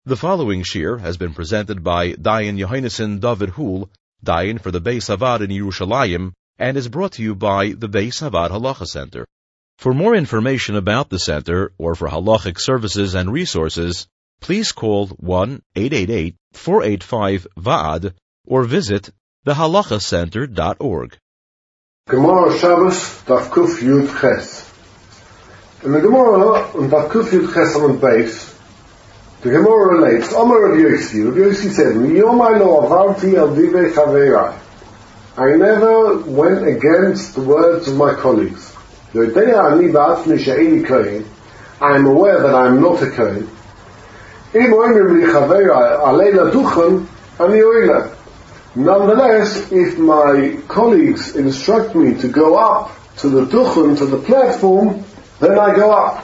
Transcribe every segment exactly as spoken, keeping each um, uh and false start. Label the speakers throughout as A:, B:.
A: The following shir has been presented by Dayan Yohainason David Hul, Dayan for the Beis Havad in Yerushalayim, and is brought to you by the Beis Havad Halacha Center. For more information about the center, or for halachic services and resources, please call one eight eight eight, four eight five, V A A D or visit the halacha center dot org.
B: Gemara Shabbos, Daf Kuf Yud Ches. In the Gemara, on Daf Kuf Yud Ches on the base, the Gemara relates, Omer Rabbi Yossi, Rabbi Yossi said, Miyomai lo avarti al divei chaverai. I never went against the words of my colleagues. I am aware that I am not a Kohen. Nonetheless, if my colleagues instruct me to go up to the duchen, to the platform, then I go up.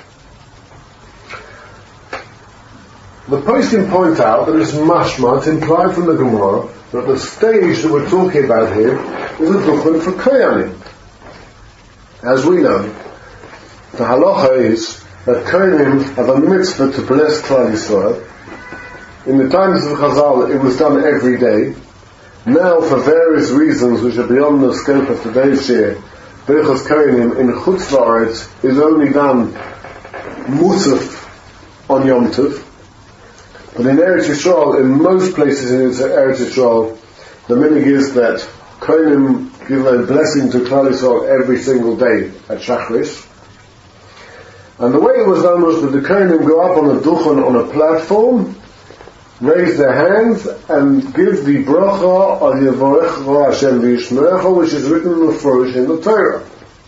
B: The posting point out that it's mashma, it's implied from the Gemara, that the stage that we're talking about here is a duchen for Kohanim. As we know, the halacha is that Kohanim have a mitzvah to bless Klal Yisrael. In the times of Chazal, it was done every day. Now, for various reasons which are beyond the scope of today's shir, Birchas Kohanim in Chutz La'aretz is only done musaf on Yom Tov. But in Eretz Yisrael, in most places in Eretz Yisrael, the minhag is that Kohanim give a blessing to Klal Yisrael every single day at Shachris. And the way it was done was that the Kohanim go up on a duchen, on a platform, raise their hands, and give the bracha al Yevorecha Hashem v'yishmerecha, which is written in the Forosh in the Torah.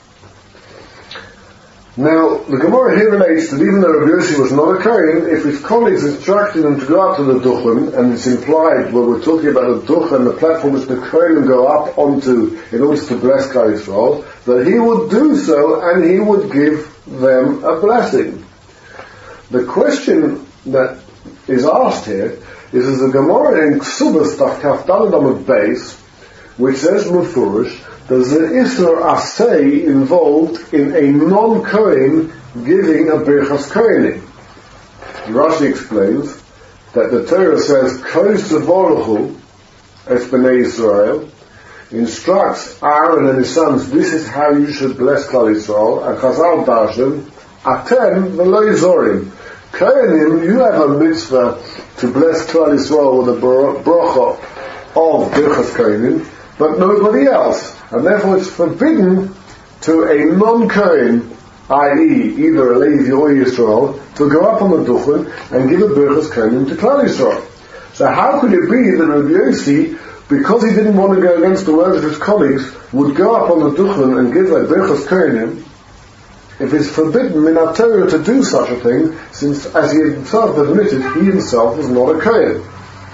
B: Now, the Gemara here relates that even though Rabbi Yossi was not a Kohen, if his colleagues instructed him to go up to the duchen, and it's implied when we're talking about the duchen, the platform which the Kohen go up onto in order to bless Klal Yisrael, that he would do so and he would give them a blessing. The question that is asked here is, as the Gemara in Ksubas Daf Kaf Daled Amud Beis, which says Mufurish, there's an Isur Asay involved in a non-Kohen giving a Birchas Kohanim. Rashi explains that the Torah says, Kois Zavoruchu es Bnei Yisrael, instructs Aaron and his sons, this is how you should bless Klal Yisrael, and Chazal Darshan, Atem v'lo Yizorim. Kohanim, you have a mitzvah to bless Klal Yisrael with a bracha of Birchas Kohanim, but nobody else. And therefore it's forbidden to a non-Kohen, that is either a Levi or Yisrael, to go up on the duchen and give a Birchas Kohanim to Klal Yisrael. So how could it be that Rabbi Yossi, because he didn't want to go against the words of his colleagues, would go up on the duchen and give a Birchas Kohanim, if it's forbidden in our Torah to do such a thing, since, as he himself admitted, he himself was not a Kohen?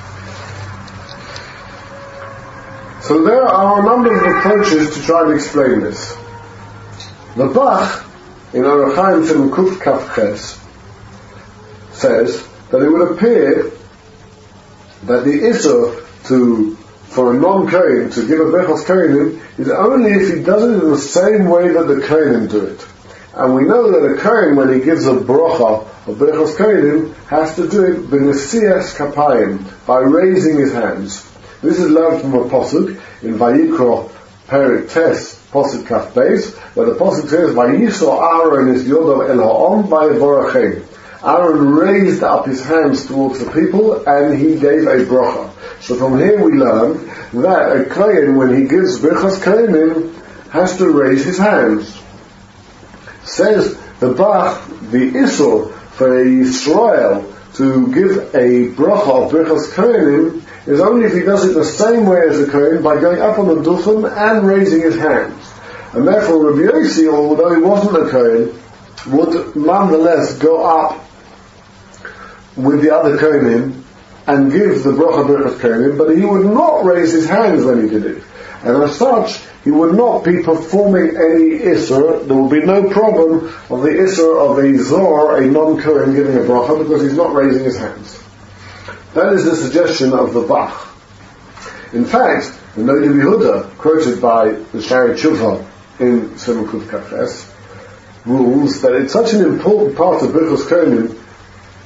B: So there are a number of approaches to try and explain this. The Bach, in Orach Chaim Tzim Kuf Kaf Ches, says that it would appear that the Isur to, for a non-Kohen to give a Birchas Kohanim is only if he does it in the same way that the Kohanim do it. And we know that a Kohen, when he gives a bracha of Birchas Kohanim, has to do it b'nesias kapayim, by raising his hands. This is learned from a posuk in Vayikra Perik Tes Posuk Kaf Beis, where the posuk says, "Vayisor Aaron is Yodov El Ha'om Vayevorachem." Aaron raised up his hands towards the people and he gave a bracha. So from here we learn that a Kohen, when he gives Birchas Kohanim, has to raise his hands. Says the Bach, the Isur for a Yisrael to give a bracha of Birchas Kohanim is only if he does it the same way as a Kohen, by going up on the duchen and raising his hands. And therefore Rabbi Yossi, although he wasn't a Kohen, would nonetheless go up with the other Kohanim and give the bracha Birchas Kohanim, but he would not raise his hands when he did it. And as such, he would not be performing any Isur. There will be no problem of the Isur of a Zor, a non-Kohen, giving a bracha, because he's not raising his hands. That is the suggestion of the Bach. In fact, the Noda B'Yehuda, quoted by the Shari Tshuva in Simon Kuf Kaf Ches, rules that it's such an important part of Birchas Kohanim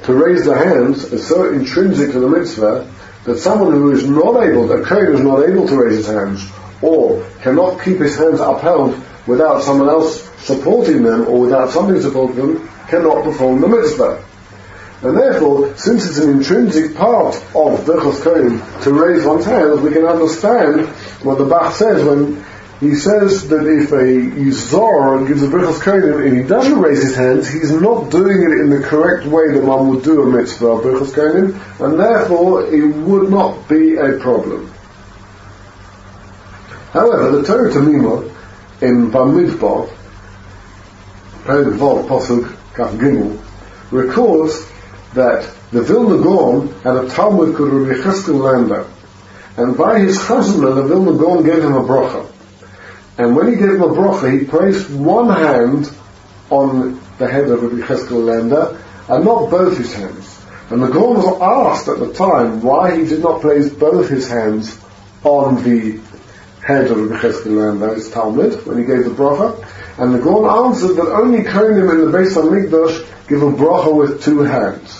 B: to raise the hands is so intrinsic to the mitzvah that someone who is not able, a kohen is not able to raise his hands, or cannot keep his hands upheld without someone else supporting them, or without something supporting them, cannot perform the mitzvah. And therefore, since it's an intrinsic part of Birchos Kohen to raise one's hands, we can understand what the Bach says when he says that if a Yizor gives a Birchos Kohen and he doesn't raise his hands, he's not doing it in the correct way that one would do a mitzvah of Birchos Kohen, and therefore it would not be a problem. However, the Torah Tamima in Bamidbar, Perek Vav Pasuk Kaf Gimel, records that the Vilna Gaon had a Talmud called Rabbi Cheskel Lander, and by his chazana the Vilna Gaon gave him a bracha. And when he gave him a bracha, he placed one hand on the head of Rabbi Cheskel Lander and not both his hands. And the Gaon was asked at the time why he did not place both his hands on the head of Rabbi Cheskel Lander, his Talmud, when he gave the bracha. And the Gaon answered that only Kohanim in the Beis HaMikdash give a bracha with two hands.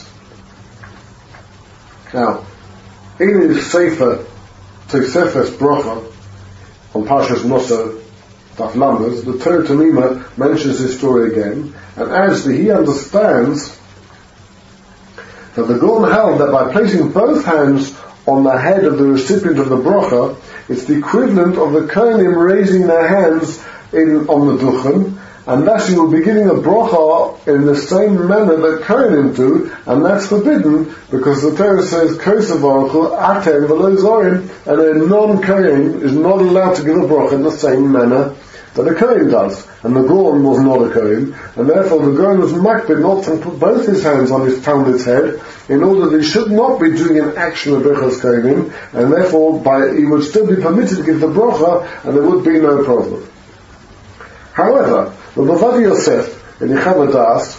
B: Now, in his Sefer Tosefes bracha on Parshas Nosah Daf Lamed, the Torah Tamima mentions this story again, and adds that he understands that the Gaon held that by placing both hands on the head of the recipient of the bracha, it's the equivalent of the Kohanim raising their hands in, on the Duchen, and thus you will be giving a bracha in the same manner that Kohanim do, and that's forbidden because the Torah says Kosevarchu Atem V'lo Zorim, and a non-Kohen is not allowed to give a bracha in the same manner that a Kohen does. And the Gaon was not a Kohen, and therefore the Gaon was makbid not to put both his hands on his Talmud's head, in order that he should not be doing an action of Birchos Kohanim, and therefore by, he would still be permitted to give the bracha, and there would be no problem. However, the Ovadia Yosef in Yichad Das,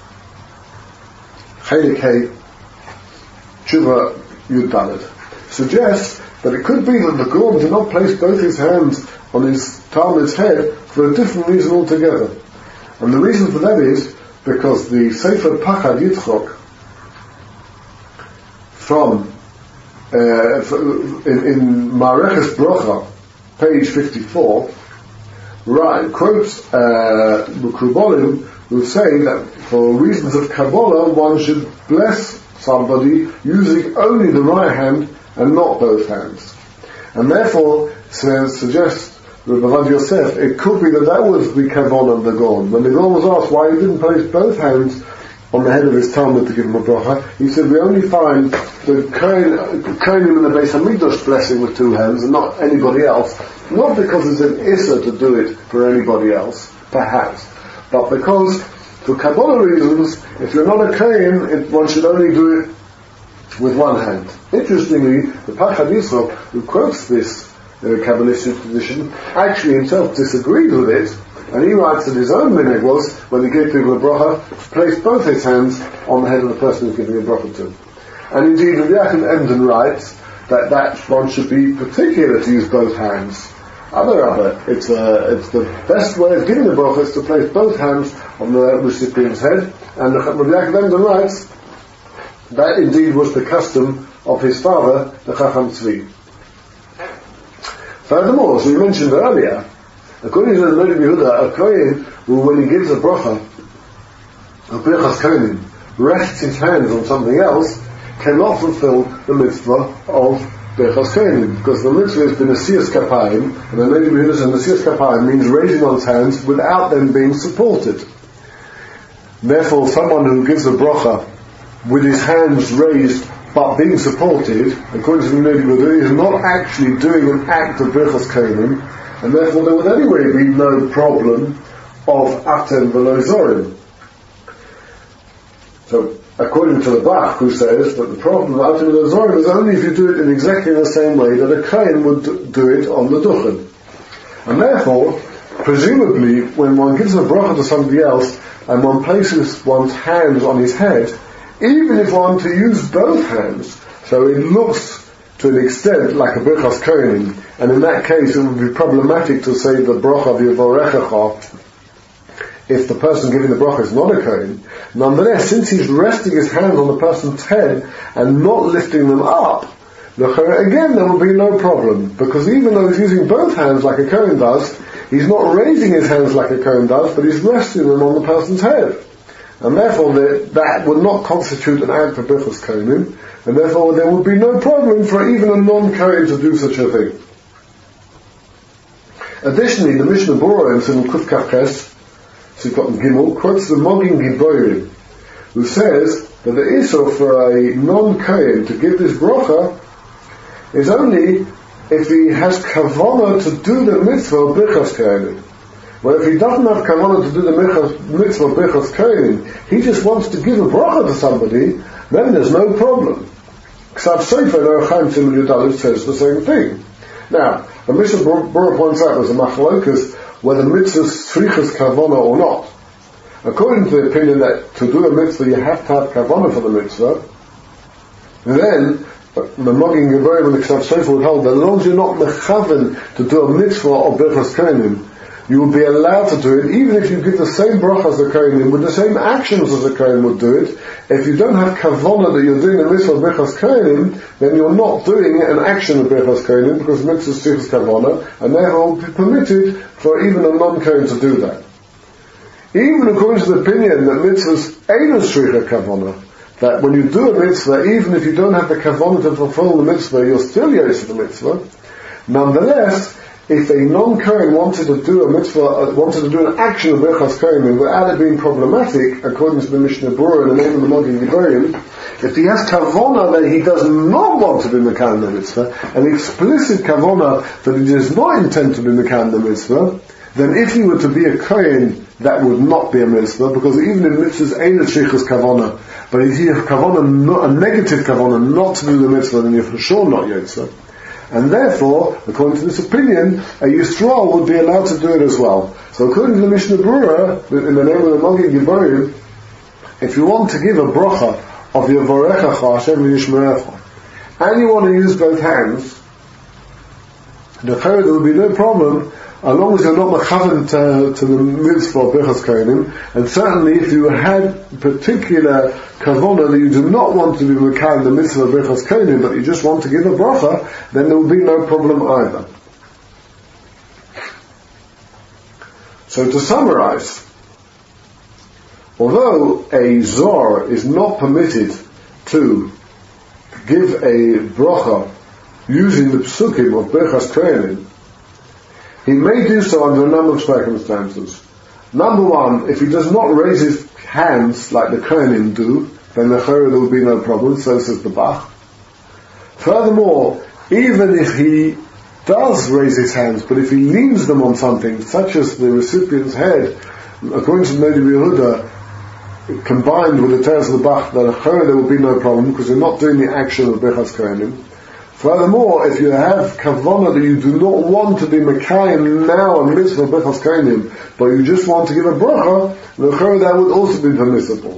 B: Chelik Hey, Tshuva Yud Dalet, suggests that it could be that the Gaon did not place both his hands on his Talmud's head for a different reason altogether. And the reason for that is because the Sefer Pachad Yitzchok from uh, in, in Mareches Brocha, page fifty-four, right, quotes uh, Mekubalim who say that for reasons of Kabbalah one should bless somebody using only the right hand and not both hands. And therefore, says, suggests Rabbi Ovadia Yosef, it could be that that was the Kabbalah of the Gaon. When the Gaon was asked why he didn't place both hands on the head of his Talmud to give him a bracha, he said, we only find the Kohanim in the Beis HaMikdash blessing with two hands and not anybody else, not because it's an issa to do it for anybody else, perhaps, but because, for Kabbalah reasons, if you're not a Kohen, it, one should only do it with one hand. Interestingly, the Pachad Yisrael, who quotes this uh, Kabbalistic tradition, actually himself disagreed with it, and he writes that his own minhag was, when he gave people a bracha, to place both his hands on the head of the person who's giving a bracha to. And indeed, Rabbi Yaakov Emden writes that that one should be particular to use both hands. Other other, it's, uh, it's the best way of giving a bracha is to place both hands on the recipient's head, and Rabbi Yaakov Emden writes that indeed was the custom of his father, the Chacham Tzvi. Furthermore, as we mentioned earlier, according to the Noda B'Yehuda, a Kohen who, when he gives a bracha, a Birchos Kohanim, rests his hands on something else, cannot fulfill the mitzvah of Birchos Kohanim, because the mitzvah has been Nesiyas Kapayim, and the Noda B'Yehuda says Nesiyas Kapayim means raising one's hands without them being supported. Therefore, someone who gives a bracha with his hands raised but being supported, according to the Noda B'Yehuda, is not actually doing an act of Birchos Kohanim, and therefore there would anyway be no problem of Atem V'lo Zorim. So, according to the Bach, who says that the problem of Atem V'lo Zorim is only if you do it in exactly the same way that a Kohen would do it on the Duchen. And therefore, presumably, when one gives a bracha to somebody else, and one places one's hands on his head, even if one to use both hands, so it looks to an extent like a Birchos Kohanim, and in that case it would be problematic to say the bracha of Yevorechecha if the person giving the bracha is not a Kohen, nonetheless, since he's resting his hand on the person's head and not lifting them up, again there will be no problem, because even though he's using both hands like a Kohen does, he's not raising his hands like a Kohen does, but he's resting them on the person's head. And therefore the, that would not constitute an act of Birchas Kohanim, and therefore there would be no problem for even a non-Kohen to do such a thing. Additionally, the Mishnah Berurah in Simon Kuf Kaf Ches, Sifat Gimel, quotes the Mogin Giborim, who says that the issur for a non-Kohen to give this bracha is only if he has kavanah to do the mitzvah of Birchas Kohanim. Well, if he doesn't have kavanah to do the mitzvah of Birchas Kohanim, he just wants to give a bracha to somebody, then there's no problem. Ksav Sefer in Orach Chaim Simon Yud says the same thing. Now, the Mishnah Berurah points out there's a machlokas whether mitzvah tzrichas kavanah or not. According to the opinion that to do a mitzvah you have to have kavanah for the mitzvah, then the Mogin Gevorim and the Ksav Sefer would hold that as long as you're not mechaven to do a mitzvah of Birchas Kohanim, you will be allowed to do it, even if you give the same bracha as the Kohanim, with the same actions as the Kohen would do it. If you don't have kavanah that you're doing the mitzvah of Birchas Kohanim, then you're not doing an action of Birchas Kohanim, because mitzvah is tzrichas kavanah, and therefore will be permitted for even a non-Kohen to do that. Even according to the opinion that mitzvahs ain't a tzrichas kavanah, that when you do a mitzvah, even if you don't have the kavanah to fulfill the mitzvah, you're still yosef the mitzvah. Nonetheless, if a non-Kohen wanted to do a mitzvah, uh, wanted to do an action of Birchas Kohanim without it being problematic, according to the Mishnah Berurah in the name of the Mogin Gevorim, if he has kavanah that he does not want to be Mekayim the mitzvah, an explicit kavanah that he does not intend to be Mekayim the mitzvah, then if he were to be a Kohen, that would not be a mitzvah, because even in mitzvahs ain't a tzrichas kavanah, but if you have kavanah, a negative kavanah not to do the mitzvah, then you're for sure not yotzeh. And therefore, according to this opinion, a Yisrael would be allowed to do it as well. So according to the Mishnah Berurah, in the name of the Mogin Gevorim, if you want to give a bracha of Yevorechacha Hashem v'yishmerecha, and you want to use both hands, there will be no problem, as long as you're not mechaven to, to the mitzvah of Birchas Kohanim, and certainly if you had particular kavanah that you do not want to be mekayim the mitzvah of Birchas Kohanim, but you just want to give a bracha, then there will be no problem either. So to summarize, although a zor is not permitted to give a bracha using the psukim of Birchas Kohanim, he may do so under a number of circumstances. Number one, if he does not raise his hands like the Kohanim do, then the Chorah there will be no problem, so says the Bach. Furthermore, even if he does raise his hands, but if he leans them on something, such as the recipient's head, according to Nodi Yehuda, combined with the Teres of the Bach, then the Chorah there will be no problem, because you're not doing the action of Birchas Kohanim. Furthermore, if you have kavanah that you do not want to be mekayim now on mitzvah of Birchas Kohanim, but you just want to give a bracha, the chorah that would also be permissible.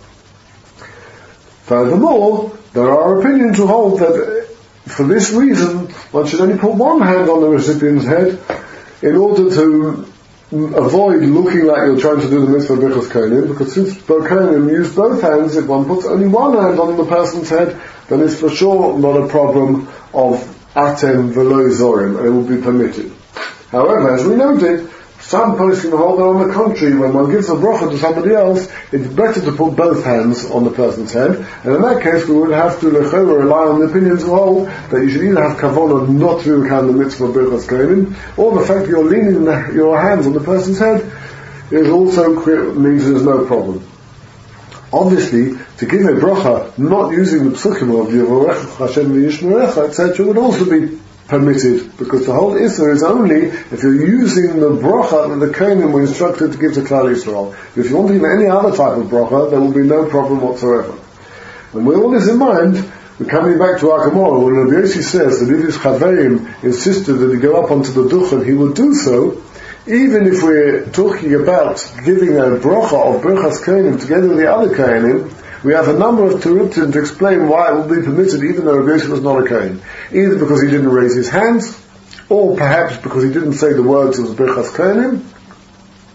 B: Furthermore, there are opinions who hold that for this reason one should only put one hand on the recipient's head in order to avoid looking like you're trying to do the mitzvah of Birchas Kohanim, because since both Kohanim use both hands, if one puts only one hand on the person's head, then it's for sure not a problem of atem v'lo zorim, and it will be permitted. However, as we noted, some poskim hold that on the contrary, when one gives a bracha to somebody else, it's better to put both hands on the person's head, and in that case we would have to lechora rely on the opinions who hold that you should either have kavanah not to count the mitzvah of Birchas Kohanim, or the fact that you're leaning the, your hands on the person's head is also means there's no problem. Obviously, to give a bracha not using the psukim of Yevorechacha Hashem v'yishmerecha, et cetera, would also be permitted, because the whole issur is only if you're using the bracha that the Kohanim were instructed to give to Klal Yisrael. If you want to give any other type of bracha, there will be no problem whatsoever. And with all this in mind, we're coming back to our Gemara, where Rabbi Yossi says that if his chaverim insisted that he go up onto the duchen, he would do so, even if we're talking about giving a bracha of Birchas Kohanim together with the other Kohanim. We have a number of terutim to explain why it will be permitted even though Rabbi Yossi was not a Kohen. Either because he didn't raise his hands, or perhaps because he didn't say the words of Birchas Kohanim,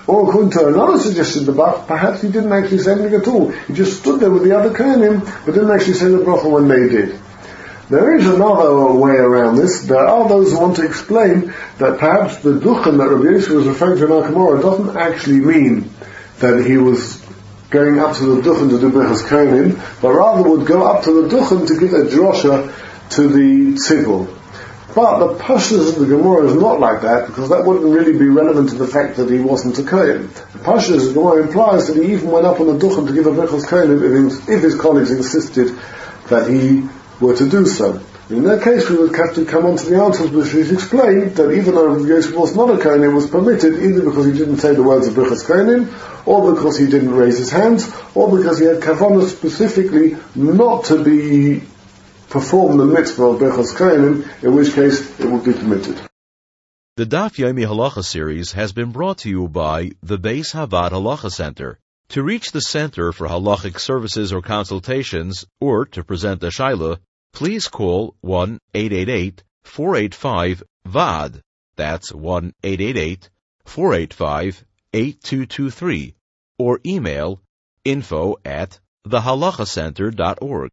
B: Or according to another suggestion, the Bach, perhaps he didn't actually say anything at all. He just stood there with the other Kohanim, but didn't actually say the bracha when they did. There is another way around this. There are those who want to explain that perhaps the duchen that Rabbi Yosef was referring to in our Gemara doesn't actually mean that he was going up to the duchen to do Birchas Kohanim, but rather would go up to the duchen to give a drosha to the tzibur. But the pashas of the Gemara is not like that, because that wouldn't really be relevant to the fact that he wasn't a Kohen. The pashas of the Gemara implies that he even went up on the duchen to give a Birchas Kohanim if, if his colleagues insisted that he were to do so. In that case, we would have to come on to the answers which is explained that even though Yosef was not a Kohen, it was permitted either because he didn't say the words of Birchas Kohanim, or because he didn't raise his hands, or because he had kavanah specifically not to be perform the mitzvah of Birchas Kohanim, in which case it would be permitted.
A: The Daf Yomi Halacha series has been brought to you by the Beis Havad Halacha Center. To reach the Center for Halachic Services or Consultations, or to present a Shaila, please call one eight eight eight, four eight five, V A D. That's one eight eight eight, four eight five, eight two two three, or email info at the halacha center dot org.